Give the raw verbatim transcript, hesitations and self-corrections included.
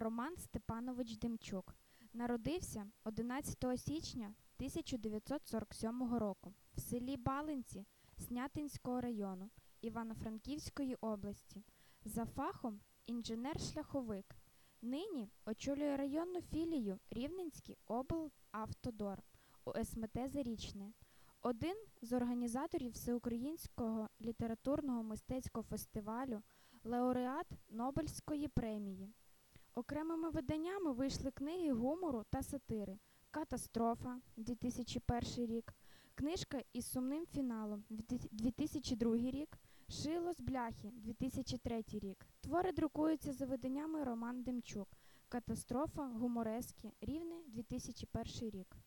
Роман Степанович Демчук народився одинадцятого січня тисяча дев'ятсот сорок сьомого року в селі Балинці Снятинського району Івано-Франківської області. За фахом інженер-шляховик. Нині очолює районну філію Рівненський облавтодор у ес ем те «Зарічне». Один з організаторів Всеукраїнського літературного мистецького фестивалю, лауреат Нобелівської премії. Окремими виданнями вийшли книги гумору та сатири «Катастрофа» дві тисячі перший рік, книжка із сумним фіналом дві тисячі другий рік, Шило з бляхи дві тисячі третій рік. Твори друкуються за виданнями Роман Демчук, «Катастрофа», гуморески, Рівне дві тисячі перший рік.